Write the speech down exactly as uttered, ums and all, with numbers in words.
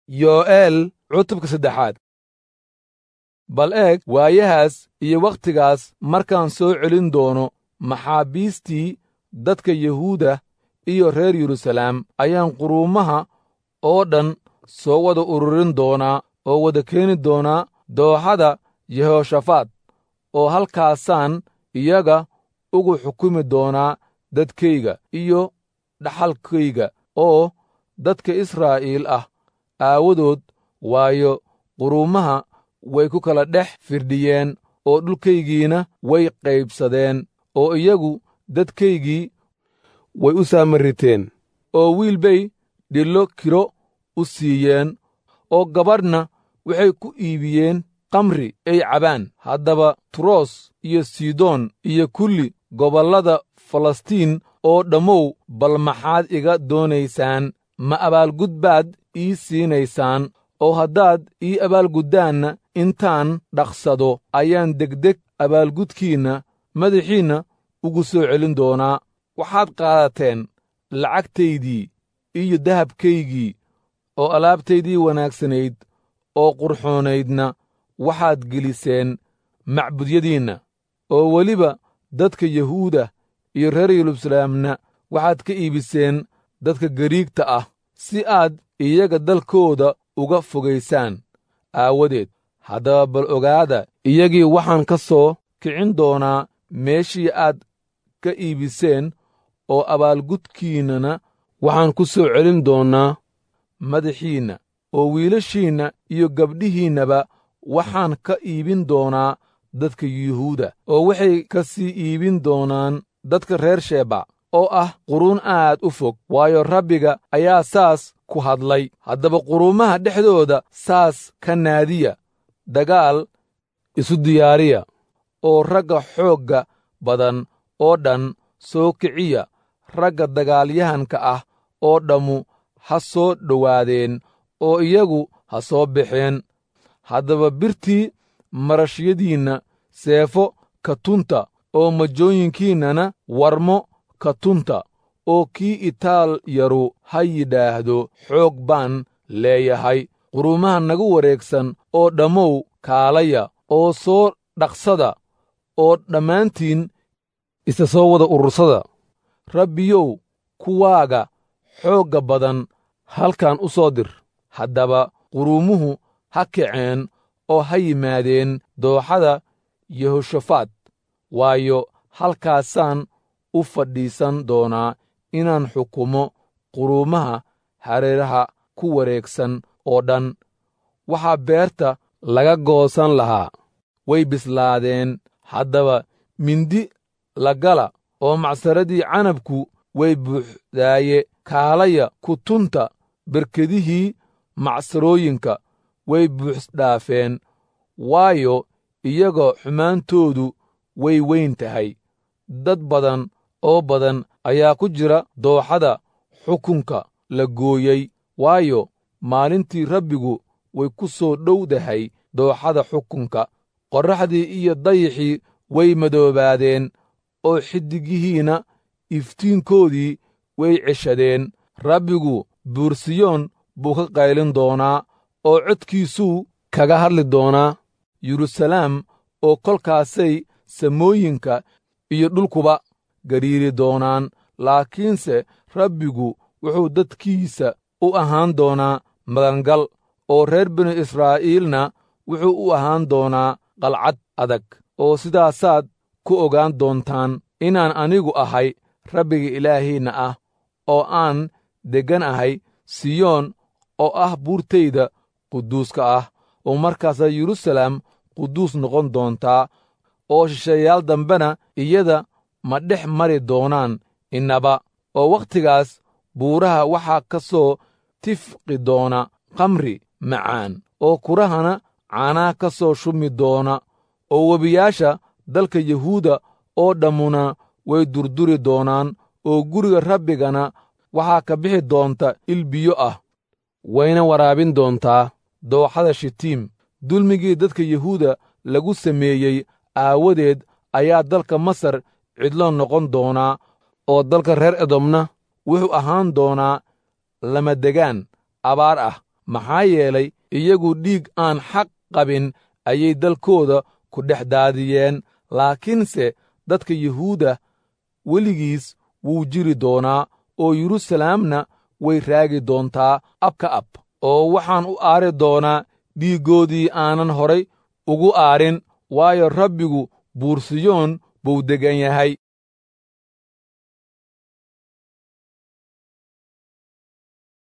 yo'eel cutubka saddexaad. bal eeg waayahaas iyo wakhtigaas markaan soo celin doono maxaabiistii dadka yuhuuda iyo reer yeruusalaam ayaan quruumaha oo dhan soo wada ururin doonaa oo wada keeni doonaa dooxada yehooshafaat, oo halkaasaan iyaga ugu xukumi doonaa dadkayga iyo dhaxalkayga oo dadka Israa'iil ah aawadood, waayo quruumaha way ku kala dhex firdhiyeen oo dhulkaygiina way qaybsadeen, oo iyagu dadkaygii way u saamariteen, oo wiil bay dhillo kiro u siiyeen, oo gabadhna waxay ku iibiyeen kamri ay cabaan. Haddaba Turoos iyo Sidoon iyo kulli gobollada Falastiin oo dhammow, bal maxaad iga doonaysaan? Ma abaalgud baad ii siinaysaan? oo haddaad ii abaalguddaanna intaan dhaqsado ayaan degdeg abaalgudkiinna madaxiinna ugu soo celin doonaa. Waxaad qaadateen lacagtaydii iyo dahabkaygii oo alaabtaydii wanaagsanayd oo qurxoonaydna waxaad geliseen macbudyadiinna, oo weliba dadka Yuhuuda iyo reer Yeruusalaamna waxaad ka iibiseen dadka Gariigta ah, si aad iyaga dalkooda uga fogaysaan aawadeed. Haddaba bal ogaada, iyagii waxaan ka soo kicin doonaa meeshii aad ka iibiseen, oo abaalgudkiinnana waxaan ku soo celin doonaa madaxiinna, oo wiilashiinna iyo gabdhihiinnaba waxaan ka iibin doonaa dadka Yuhuuda, oo waxay ka sii iibin doonaan dadka reer Sheba, oo ah quruun aad u fog, waayo Rabbiga ayaa saas ku hadlay. Haddaba quruumaha dhexdooda saas ka naadiya, dagaal isu diyaariya, oo ragga xoogga badan oo dhan soo kiciya, ragga dagaalyahanka ah oo dhammu ha soo dhowaadeen, oo iyagu ha soo baxeen. Haddaba birtii marashyadiinna seefo ka tunta, oo majooyinkiinnana warmo ka tunta, oo kii itaal yaru ha yidhaahdo, xoog baan leeyahay. Quruumaha nagu wareegsan oo dhammow, kaalaya oo soo dhaqsada, oo dhammaantiin isa soo wada urursada. Rabbiyow, kuwaaga xoogga badan halkan u soo dir. Haddaba quruumuhu ha kaceen oo ha yimaadeen dooxada Yehooshafaat, waayo halkaasaan u fadhiisan doonaa inaan xukumo quruumaha hareeraha ku wareegsan oo dhan. Waxaa beerta laga goosan lahaa way bislaadeen, haddaba mindi la gala, oo macsaradii canabku way buuxdaaye. Kaalaya ku tunta berkedihii macsarooyinka way buuxdhaafeen, waayo iyagoo xumaantoodu way weyn tahay. Dad badan oo badan ayaa ku jira dooxada xukunka la gooyey, waayo maalintii Rabbigu way ku soo dhowdahay dooxada xukunka. Qorraxdii iyo dayixii way madoobaadeen, oo xiddigihiinna iftiinkoodii way ceshadeen. Rabbigu buur Siyoon buu ka qaylin doonaa, oo codkiisuu kaga hadli doonaa Yeruusalaam, oo kolkaasay samooyinka iyo dhulkuba gariiri doonaan. Laakiinse Rabbigu wuxuu dadkiisa u ahaan doonaa magangal, oo reer binu Israa'iilna wuxuu u ahaan doonaa qalcad adag. oo sidaasaad ku ogaan doontaan inaan anigu ahay Rabbiga Ilaahiinna ah, oo aan deggan ahay Siyoon oo ah buurtayda quduuska ah. oo markaasaa Yeruusalaam quduus noqon doontaa, oo shisheeyaal dambena iyada ma dhex mari doonaan innaba. oo wakhtigaas buuraha waxaa ka soo tifqi doona khamri macaan, oo kurahana caanaha ka soo shumi doona. oo webiyaasha dalka Yahuuda oo dhammuna way durduri doonaan, oo guriga Rabbigana waxaa ka bixi doonta il biyo ah, wayna waraabin doontaa dooxada Shitiim. dulmigii dadka Yahuuda lagu sameeyey aawadeed ayaa dalka Masar cidlo noqon doonaa, oo dalka reer Edomna wuxuu ahaan doonaa lamadegaan abaar ah. maxaa yeelay iyagu dhiig aan xaq qabin ayay dalkooda ku dhex daadiyeen. laakiinse dadka yuhuudda weligiis wuu jiri doonaa, oo yeruusalaamna way raagi doontaa abka ab, oo waxaan u aari doonaa dhiiggoodii aanan horay ugu aarin, waayo rabbigu buur Siyoon buu deggan yahay.